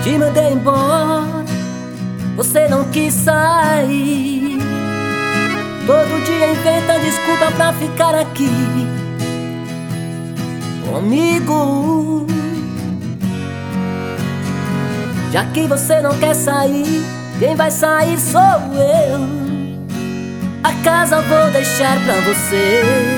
Te mandei embora, você não quis sair. Todo dia inventa desculpa pra ficar aqui comigo. Já que você não quer sair, quem vai sair sou eu. A casa vou deixar pra você,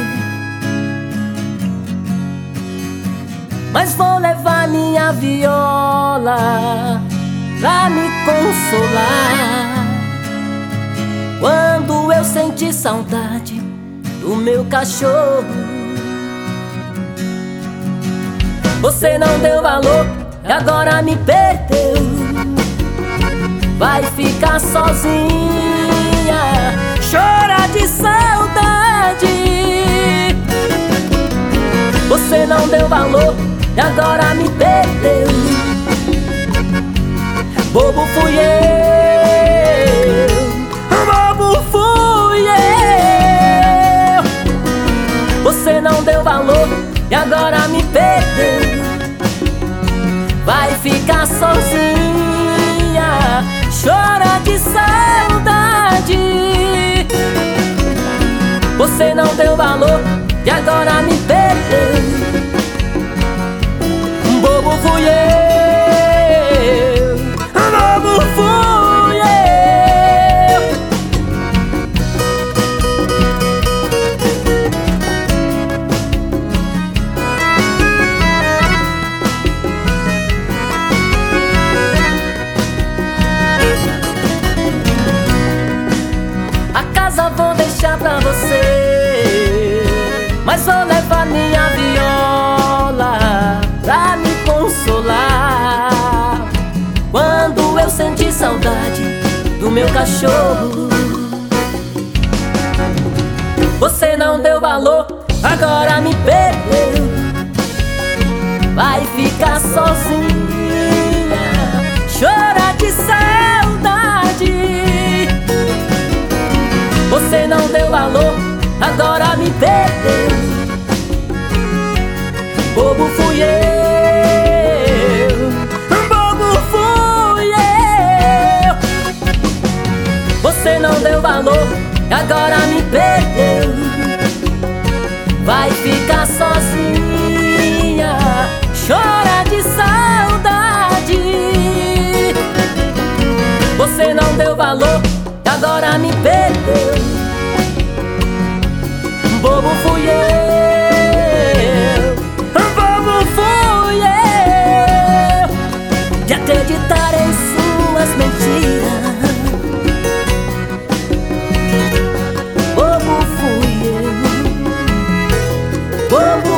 mas vou levar minha viola pra me consolar quando eu sentir saudade do meu cachorro. Você não deu valor e agora me perdeu. Vai ficar sozinha, chora de saudade. Você não deu valor e agora me perdeu. Bobo fui eu, bobo fui eu. Você não deu valor e agora me perdeu. Vai ficar sozinha, chora de saudade. Você não deu valor e agora me perdeu. Bobo fui eu, bobo fui eu. A casa vou deixar pra você, mas vou levar minha viola pra me consolar quando eu sentir saudade do meu cachorro. Você não deu valor, agora me perdeu. Vai ficar sozinha, chora de saudade. Você não deu valor, agora me perdeu. Bobo fui eu, bobo fui eu. Você não deu valor, agora me perdeu. Vai ficar sozinha, chora de saudade. Você não deu valor, agora me perdeu. Bobo fui eu, bobo fui eu, de acreditar em suas mentiras. Bobo fui eu, bobo